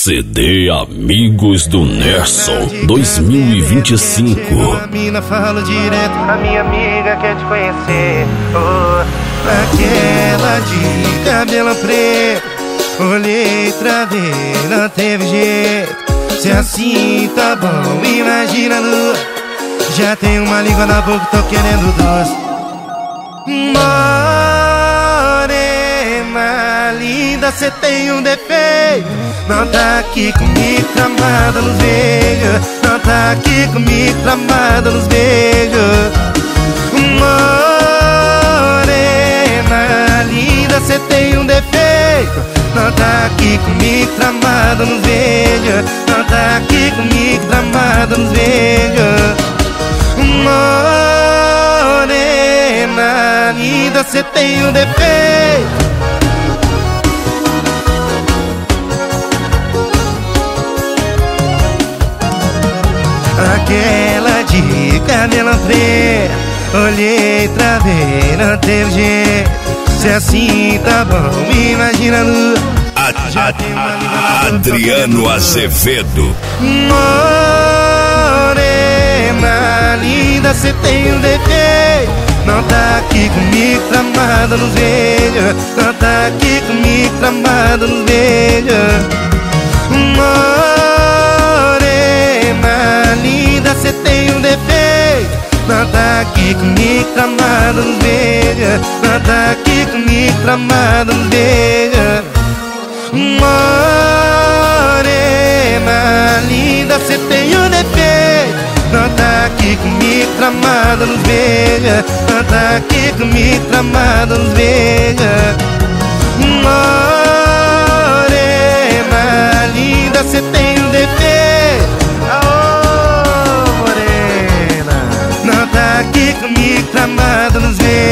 CD Amigos do Nerson 2025. A mina fala direto, a minha amiga quer te conhecer. Oh, aquela de cabelo preto, olhei pra ver, não teve jeito. Se assim tá bom, imagina nu. Já tenho uma língua na boca, tô querendo doce. Morena linda, cê tem um defeito. Não tá aqui comigo, tramada nos beijos. Não tá aqui comigo, tramada nos beijos. Morena linda, cê tem um defeito. Não tá aqui comigo, tramada nos beijos. Não tá aqui comigo, tramada nos beijos. Morena linda, cê tem um defeito. Aquela de cabelo preto, olhei pra ver, não teve jeito. Se assim tá bom, imagina nu. Adriano Azevedo. Morena linda, cê tem um defeito. Não tá aqui comigo, tramada nos beijos. Não tá aqui comigo, tramada nos beijos. Morena linda, cê tem um defeito. Não tá aqui comigo, tramada nos beijos. Não tá aqui comigo, tramada nos beijos. Morena linda, cê tem um defeito. Não tá aqui comigo, tramada nos beijos. Não tá aqui comigo, tramada nos beijos. Morena linda, cê tem um defeito. Aô, morena, não tá aqui comigo, tramada nos beijos.